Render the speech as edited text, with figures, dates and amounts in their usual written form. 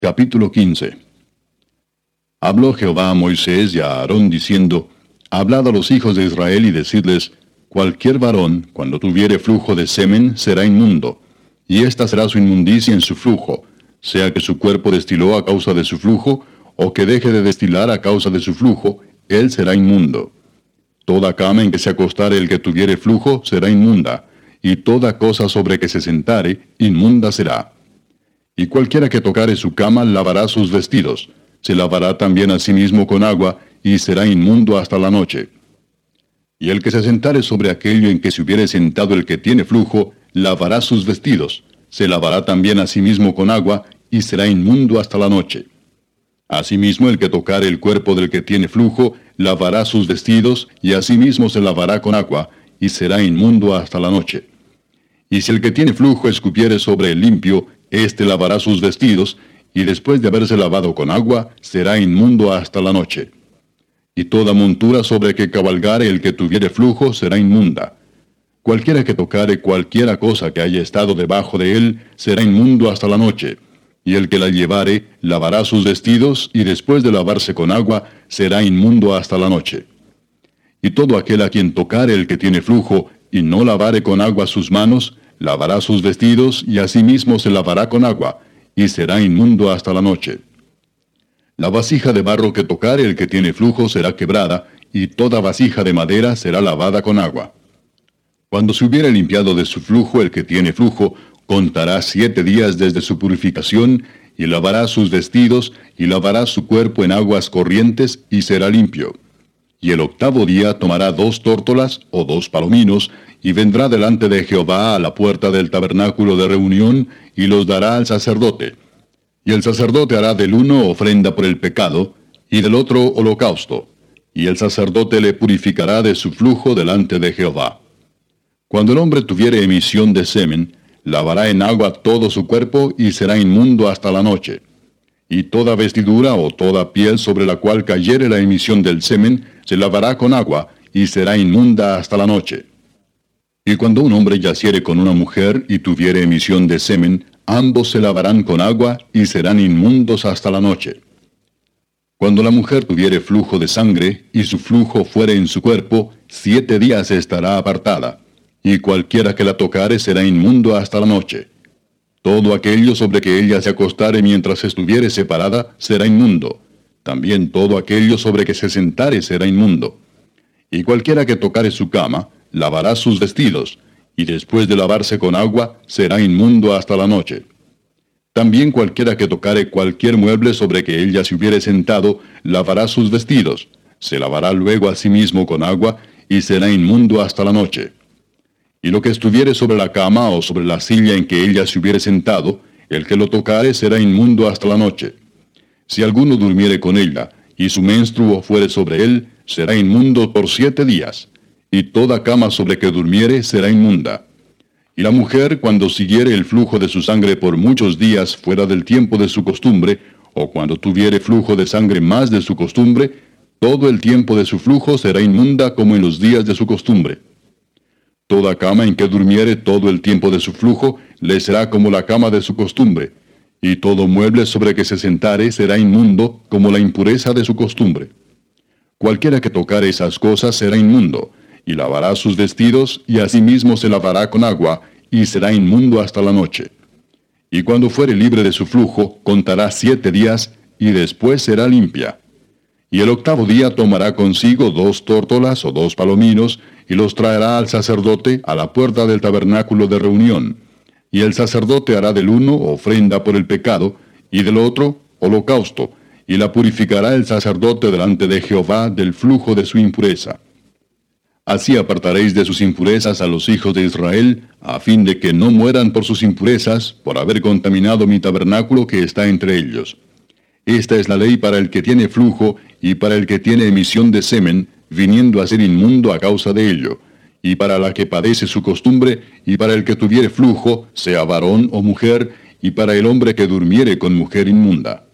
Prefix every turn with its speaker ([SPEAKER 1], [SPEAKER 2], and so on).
[SPEAKER 1] Capítulo 15. Habló Jehová a Moisés y a Aarón diciendo, Hablad a los hijos de Israel y decidles, cualquier varón, cuando tuviere flujo de semen, será inmundo, y esta será su inmundicia en su flujo, sea que su cuerpo destiló a causa de su flujo, o que deje de destilar a causa de su flujo, él será inmundo. Toda cama en que se acostare el que tuviere flujo será inmunda, y toda cosa sobre que se sentare, inmunda será. Y cualquiera que tocare su cama lavará sus vestidos, se lavará también a sí mismo con agua, y será inmundo hasta la noche. Y el que se sentare sobre aquello en que se hubiere sentado el que tiene flujo, lavará sus vestidos, se lavará también a sí mismo con agua, y será inmundo hasta la noche. Asimismo el que tocare el cuerpo del que tiene flujo, lavará sus vestidos, y asimismo se lavará con agua, y será inmundo hasta la noche. Y si el que tiene flujo escupiere sobre el limpio, éste lavará sus vestidos, y después de haberse lavado con agua, será inmundo hasta la noche. Y toda montura sobre que cabalgare el que tuviere flujo será inmunda. Cualquiera que tocare cualquiera cosa que haya estado debajo de él, será inmundo hasta la noche. Y el que la llevare, lavará sus vestidos, y después de lavarse con agua, será inmundo hasta la noche. Y todo aquel a quien tocare el que tiene flujo, y no lavare con agua sus manos, lavará sus vestidos, y asimismo se lavará con agua, y será inmundo hasta la noche. La vasija de barro que tocare el que tiene flujo será quebrada, y toda vasija de madera será lavada con agua. Cuando se hubiere limpiado de su flujo el que tiene flujo, contará 7 días desde su purificación, y lavará sus vestidos, y lavará su cuerpo en aguas corrientes, y será limpio. Y el 8º día tomará 2 tórtolas o 2 palominos, y vendrá delante de Jehová a la puerta del tabernáculo de reunión, y los dará al sacerdote. Y el sacerdote hará del uno ofrenda por el pecado, y del otro holocausto. Y el sacerdote le purificará de su flujo delante de Jehová. Cuando el hombre tuviere emisión de semen, lavará en agua todo su cuerpo, y será inmundo hasta la noche. Y toda vestidura o toda piel sobre la cual cayere la emisión del semen, se lavará con agua, y será inmunda hasta la noche. Y cuando un hombre yaciere con una mujer y tuviere emisión de semen, ambos se lavarán con agua, y serán inmundos hasta la noche. Cuando la mujer tuviere flujo de sangre, y su flujo fuere en su cuerpo, 7 días estará apartada, y cualquiera que la tocare será inmundo hasta la noche. Todo aquello sobre que ella se acostare mientras estuviere separada será inmundo. También todo aquello sobre que se sentare será inmundo. Y cualquiera que tocare su cama, lavará sus vestidos, y después de lavarse con agua, será inmundo hasta la noche. También cualquiera que tocare cualquier mueble sobre que ella se hubiere sentado, lavará sus vestidos, se lavará luego a sí mismo con agua, y será inmundo hasta la noche. Y lo que estuviere sobre la cama o sobre la silla en que ella se hubiere sentado, el que lo tocare será inmundo hasta la noche. Si alguno durmiere con ella, y su menstruo fuere sobre él, será inmundo por 7 días, y toda cama sobre que durmiere será inmunda. Y la mujer, cuando siguiere el flujo de su sangre por muchos días fuera del tiempo de su costumbre, o cuando tuviere flujo de sangre más de su costumbre, todo el tiempo de su flujo será inmunda como en los días de su costumbre. Toda cama en que durmiere todo el tiempo de su flujo, le será como la cama de su costumbre, y todo mueble sobre que se sentare será inmundo como la impureza de su costumbre. Cualquiera que tocare esas cosas será inmundo, y lavará sus vestidos, y asimismo se lavará con agua, y será inmundo hasta la noche. Y cuando fuere libre de su flujo, contará 7 días, y después será limpia. Y el 8º día tomará consigo 2 tórtolas o 2 palominos, y los traerá al sacerdote a la puerta del tabernáculo de reunión. Y el sacerdote hará del uno ofrenda por el pecado, y del otro holocausto, y la purificará el sacerdote delante de Jehová del flujo de su impureza. Así apartaréis de sus impurezas a los hijos de Israel, a fin de que no mueran por sus impurezas, por haber contaminado mi tabernáculo que está entre ellos. Esta es la ley para el que tiene flujo, y para el que tiene emisión de semen, viniendo a ser inmundo a causa de ello, y para la que padece su costumbre, y para el que tuviere flujo, sea varón o mujer, y para el hombre que durmiere con mujer inmunda.